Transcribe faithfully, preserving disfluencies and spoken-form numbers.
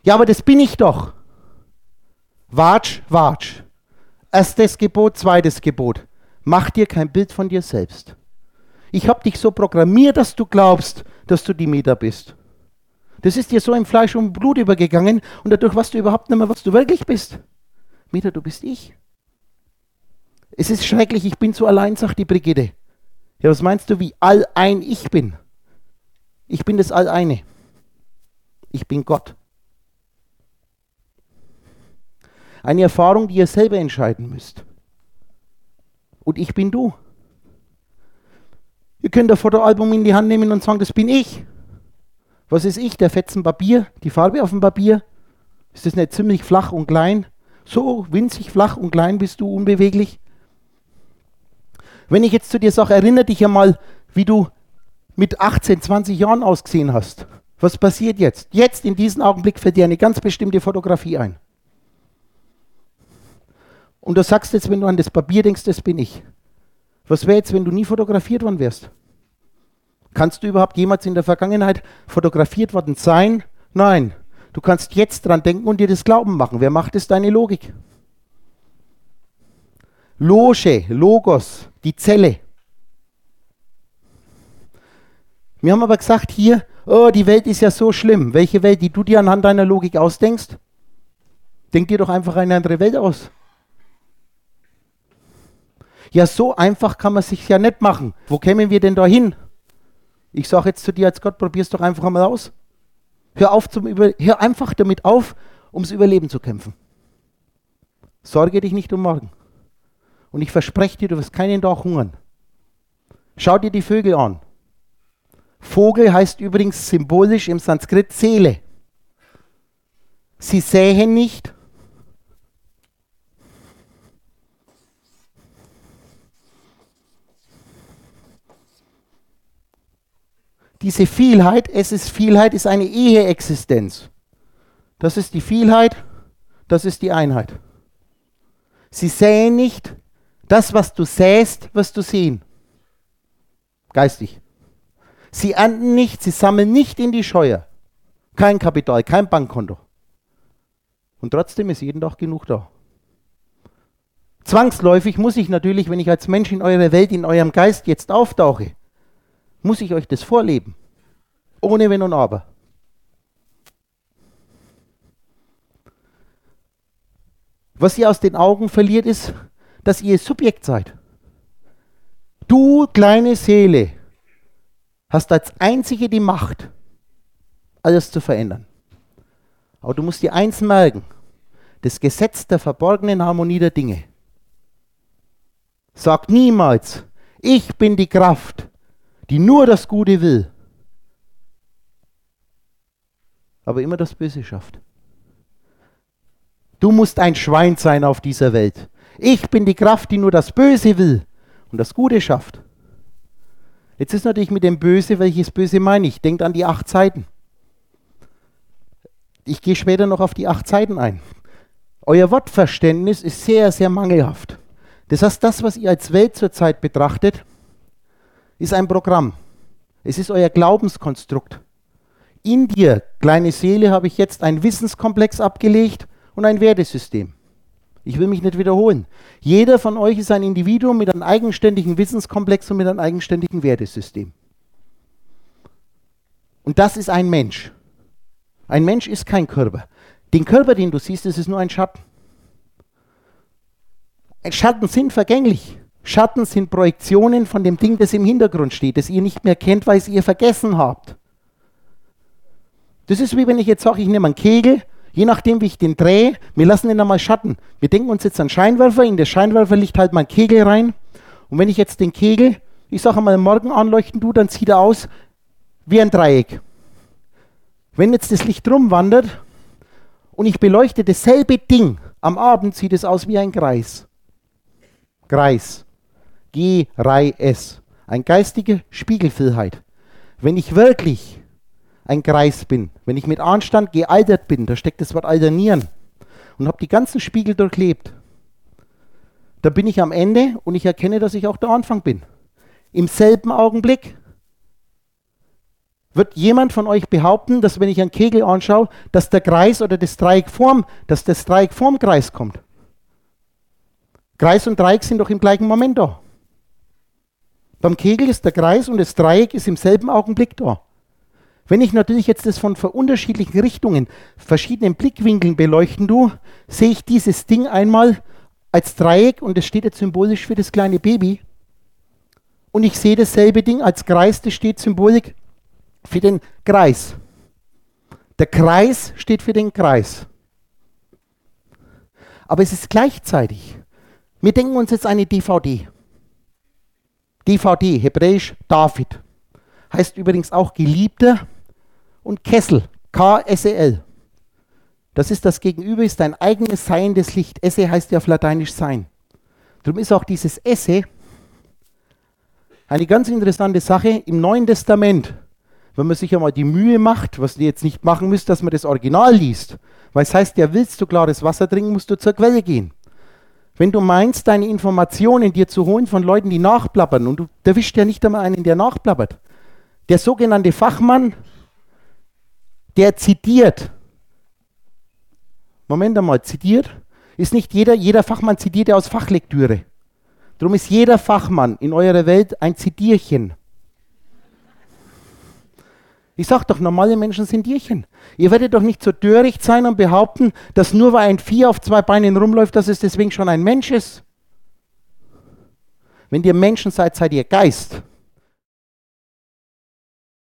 Ja, aber das bin ich doch. Watsch, watsch. Erstes Gebot, zweites Gebot. Mach dir kein Bild von dir selbst. Ich habe dich so programmiert, dass du glaubst, dass du die Meta bist. Das ist dir so im Fleisch und Blut übergegangen und dadurch weißt du überhaupt nicht mehr, was du wirklich bist. Meta, du bist ich. Es ist schrecklich, ich bin so allein, sagt die Brigitte. Ja, was meinst du, wie allein ich bin? Ich bin das Alleine. Ich bin Gott. Eine Erfahrung, die ihr selber entscheiden müsst. Und ich bin du. Ihr könnt ein Fotoalbum in die Hand nehmen und sagen, das bin ich. Was ist ich? Der Fetzen Papier, die Farbe auf dem Papier. Ist das nicht ziemlich flach und klein? So winzig flach und klein bist du, unbeweglich. Wenn ich jetzt zu dir sage, erinnere dich einmal, wie du mit achtzehn, zwanzig Jahren ausgesehen hast. Was passiert jetzt? Jetzt, in diesem Augenblick, fällt dir eine ganz bestimmte Fotografie ein. Und du sagst jetzt, wenn du an das Papier denkst, das bin ich. Was wäre jetzt, wenn du nie fotografiert worden wärst? Kannst du überhaupt jemals in der Vergangenheit fotografiert worden sein? Nein. Du kannst jetzt dran denken und dir das Glauben machen. Wer macht es? Deine Logik. Loge, Logos, die Zelle. Wir haben aber gesagt hier, oh, die Welt ist ja so schlimm. Welche Welt, die du dir anhand deiner Logik ausdenkst? Denk dir doch einfach eine andere Welt aus. Ja, so einfach kann man sich ja nicht machen. Wo kämen wir denn da hin? Ich sage jetzt zu dir als Gott, probier's doch einfach einmal aus. Hör, auf zum Über- hör einfach damit auf, ums Überleben zu kämpfen. Sorge dich nicht um morgen. Und ich verspreche dir, du wirst keinen Tag hungern. Schau dir die Vögel an. Vogel heißt übrigens symbolisch im Sanskrit Seele. Sie sähen nicht. Diese Vielheit, es ist Vielheit, ist eine Eheexistenz. Das ist die Vielheit, das ist die Einheit. Sie säen nicht, das, was du säst, wirst du sehen. Geistig. Sie ernten nicht, sie sammeln nicht in die Scheuer. Kein Kapital, kein Bankkonto. Und trotzdem ist jeden Tag genug da. Zwangsläufig muss ich natürlich, wenn ich als Mensch in eurer Welt, in eurem Geist jetzt auftauche, muss ich euch das vorleben. Ohne Wenn und Aber. Was ihr aus den Augen verliert, ist, dass ihr Subjekt seid. Du, kleine Seele, hast als Einzige die Macht, alles zu verändern. Aber du musst dir eins merken, das Gesetz der verborgenen Harmonie der Dinge. Sag niemals, ich bin die Kraft, die nur das Gute will, aber immer das Böse schafft. Du musst ein Schwein sein auf dieser Welt. Ich bin die Kraft, die nur das Böse will und das Gute schafft. Jetzt ist natürlich mit dem Böse, welches Böse meine ich? Denkt an die acht Seiten. Ich gehe später noch auf die acht Seiten ein. Euer Wortverständnis ist sehr, sehr mangelhaft. Das heißt, das, was ihr als Welt zurzeit betrachtet, ist ein Programm. Es ist euer Glaubenskonstrukt. In dir, kleine Seele, habe ich jetzt einen Wissenskomplex abgelegt und ein Wertesystem. Ich will mich nicht wiederholen. Jeder von euch ist ein Individuum mit einem eigenständigen Wissenskomplex und mit einem eigenständigen Wertesystem. Und das ist ein Mensch. Ein Mensch ist kein Körper. Den Körper, den du siehst, das ist nur ein Schatten. Schatten sind vergänglich. Schatten sind Projektionen von dem Ding, das im Hintergrund steht, das ihr nicht mehr kennt, weil es ihr vergessen habt. Das ist wie wenn ich jetzt sage, ich nehme einen Kegel, je nachdem wie ich den drehe, wir lassen den einmal Schatten. Wir denken uns jetzt an Scheinwerfer, in der Scheinwerferlicht halt mein Kegel rein. Und wenn ich jetzt den Kegel, ich sage einmal morgen anleuchten tue, dann sieht er aus wie ein Dreieck. Wenn jetzt das Licht rumwandert und ich beleuchte dasselbe Ding, am Abend sieht es aus wie ein Kreis. Kreis. G-Rei-S. Eine geistige Spiegelvielheit. Wenn ich wirklich ein Kreis bin, wenn ich mit Anstand gealtert bin, da steckt das Wort alternieren, und habe die ganzen Spiegel durchlebt, da bin ich am Ende und ich erkenne, dass ich auch der Anfang bin. Im selben Augenblick Wird jemand von euch behaupten, dass wenn ich einen Kegel anschaue, dass der Kreis oder das Dreieck vorm, dass das Dreieck vorm Kreis kommt? Kreis und Dreieck sind doch im gleichen Moment da. Beim Kegel ist der Kreis und das Dreieck ist im selben Augenblick da. Wenn ich natürlich jetzt das von unterschiedlichen Richtungen, verschiedenen Blickwinkeln beleuchten tue, sehe ich dieses Ding einmal als Dreieck und das steht jetzt symbolisch für das kleine Baby. Und ich sehe dasselbe Ding als Kreis, das steht symbolisch für den Kreis. Der Kreis steht für den Kreis. Aber es ist gleichzeitig. Wir denken uns jetzt eine D V D. D V D, hebräisch David. Heißt übrigens auch Geliebter und Kessel, K S E L. Das ist das Gegenüber, ist dein eigenes seiendes Licht. Esse heißt ja auf Lateinisch sein. Darum ist auch dieses Esse eine ganz interessante Sache im Neuen Testament. Wenn man sich einmal die Mühe macht, was ihr jetzt nicht machen müsst, dass man das Original liest. Weil es heißt ja, willst du klares Wasser trinken, musst du zur Quelle gehen. Wenn du meinst, deine Informationen dir zu holen von Leuten, die nachplappern, und du erwischt ja nicht einmal einen, der nachplappert. Der sogenannte Fachmann, der zitiert. Moment einmal, zitiert? Ist nicht jeder, jeder Fachmann zitiert ja aus Fachlektüre. Darum ist jeder Fachmann in eurer Welt ein Zitierchen. Ich sag doch, normale Menschen sind Tierchen. Ihr werdet doch nicht so töricht sein und behaupten, dass nur weil ein Vieh auf zwei Beinen rumläuft, dass es deswegen schon ein Mensch ist. Wenn ihr Menschen seid, seid ihr Geist.